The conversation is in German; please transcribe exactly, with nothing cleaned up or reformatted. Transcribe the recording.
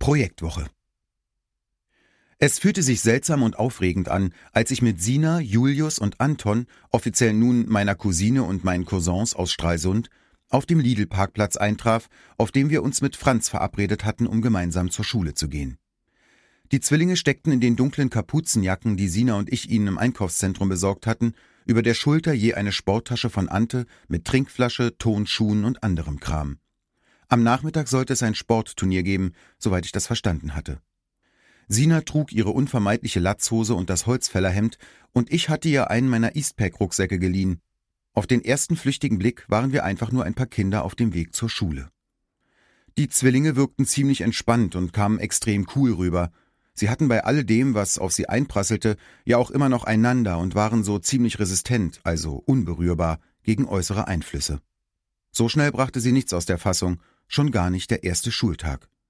Projektwoche. Es fühlte sich seltsam und aufregend an, als ich mit Sina, Julius und Anton, offiziell nun meiner Cousine und meinen Cousins aus Stralsund, auf dem Lidl-Parkplatz eintraf, auf dem wir uns mit Franz verabredet hatten, um gemeinsam zur Schule zu gehen. Die Zwillinge steckten in den dunklen Kapuzenjacken, die Sina und ich ihnen im Einkaufszentrum besorgt hatten, über der Schulter je eine Sporttasche von Ante mit Trinkflasche, Tonschuhen und anderem Kram. Am Nachmittag sollte es ein Sportturnier geben, soweit ich das verstanden hatte. Sina trug ihre unvermeidliche Latzhose und das Holzfällerhemd und ich hatte ihr einen meiner Eastpack-Rucksäcke geliehen. Auf den ersten flüchtigen Blick waren wir einfach nur ein paar Kinder auf dem Weg zur Schule. Die Zwillinge wirkten ziemlich entspannt und kamen extrem cool rüber. Sie hatten bei alledem, was auf sie einprasselte, ja auch immer noch einander und waren so ziemlich resistent, also unberührbar, gegen äußere Einflüsse. So schnell brachte sie nichts aus der Fassung, schon gar nicht der erste Schultag.